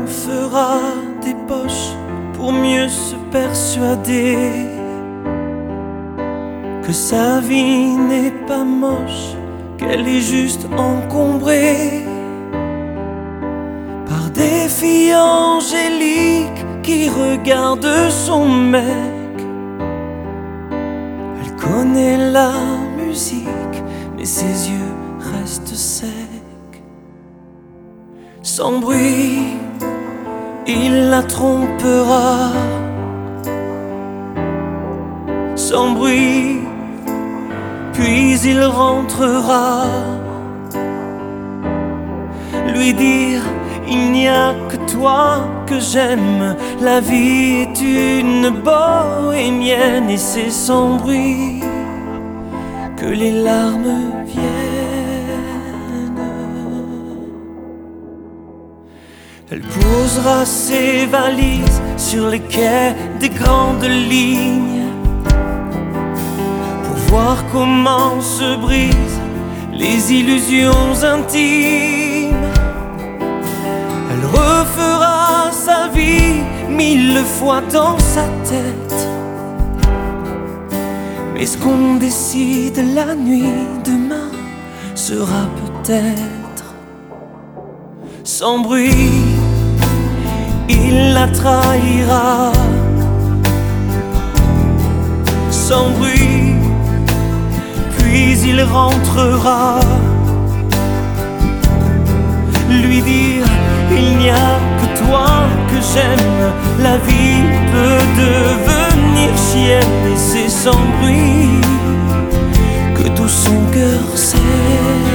fera des poches pour mieux se persuader que sa vie n'est pas moche, qu'elle est juste encombrée par des filles angéliques qui regardent son mec. Elle connaît la musique, mais ses yeux restent secs. Sans bruit, il la trompera. Sans bruit, puis il rentrera. Lui dire: il n'y a que toi que j'aime, la vie est une bohémienne. Et c'est sans bruit que les larmes viennent. Elle posera ses valises sur les quais des grandes lignes pour voir comment se brisent les illusions intimes. Elle refera sa vie 1000 fois dans sa tête. Mais ce qu'on décide la nuit demain sera peut-être sans bruit. Il la trahira sans bruit, puis il rentrera. Lui dire: il n'y a que toi que j'aime, la vie peut devenir chienne. Et c'est sans bruit que tout son cœur saigne.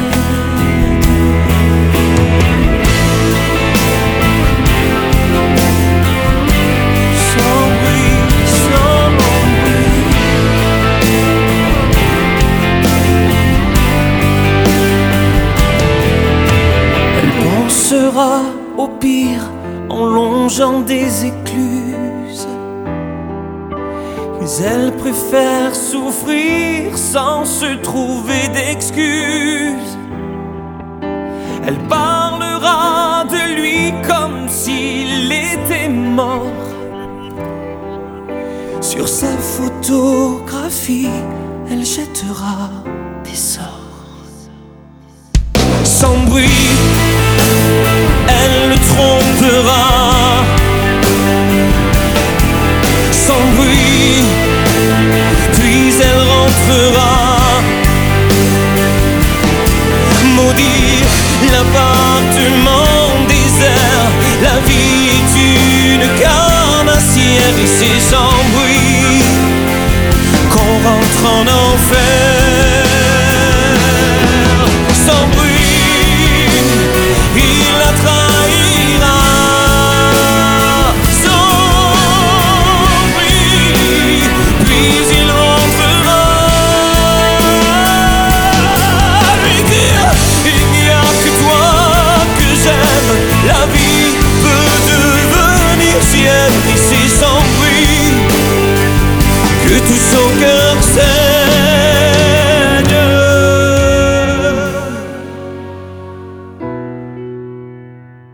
Au pire en longeant des écluses, mais elle préfère souffrir sans se trouver d'excuses. Elle parlera de lui comme s'il était mort. Sur sa photographie, elle jettera des sorts. Sans bruit, elle le trompera. Sans bruit, puis elle rentrera. Maudit l'appartement désert, la vie est une carnassière. Et c'est sans bruit qu'on rentre en enfer. Sans bruit, il la trahira. Sans bruit, puis il rentrera. Lui dire: il n'y a que toi que j'aime, la vie peut devenir sienne. Et c'est sans bruit que tout son cœur saigne.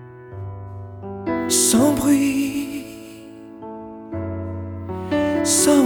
Sans bruit, sans